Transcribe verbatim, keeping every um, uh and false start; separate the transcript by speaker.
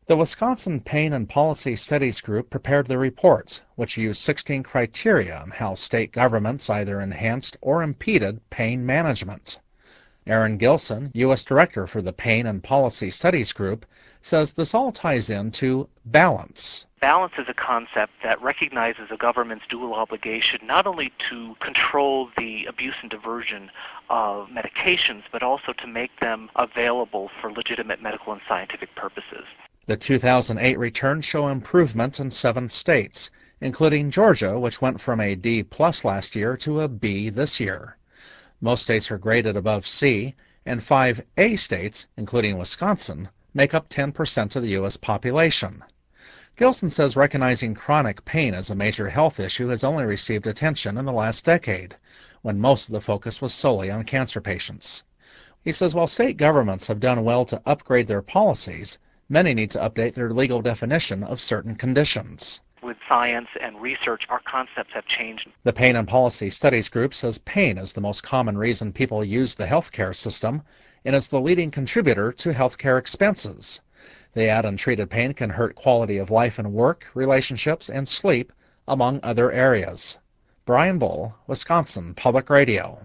Speaker 1: The Wisconsin Pain and Policy Studies Group prepared the report, which used sixteen criteria on how state governments either enhanced or impeded pain management. Aaron Gilson, U S Director for the Pain and Policy Studies Group, says this all ties into balance.
Speaker 2: Balance is a concept that recognizes a government's dual obligation not only to control the abuse and diversion of medications, but also to make them available for legitimate medical and scientific purposes.
Speaker 1: The two thousand eight returns show improvement in seven states, including Georgia, which went from a D plus last year to a B this year. Most states are graded above C, and five A states, including Wisconsin, make up ten percent of the U S population. Gilson says recognizing chronic pain as a major health issue has only received attention in the last decade, when most of the focus was solely on cancer patients. He says while state governments have done well to upgrade their policies, many need to update their legal definition of certain conditions.
Speaker 2: With science and research, our concepts have changed.
Speaker 1: The Pain and Policy Studies Group says pain is the most common reason people use the healthcare system and is the leading contributor to healthcare expenses. They add untreated pain can hurt quality of life and work, relationships, and sleep, among other areas. Brian Bull, Wisconsin Public Radio.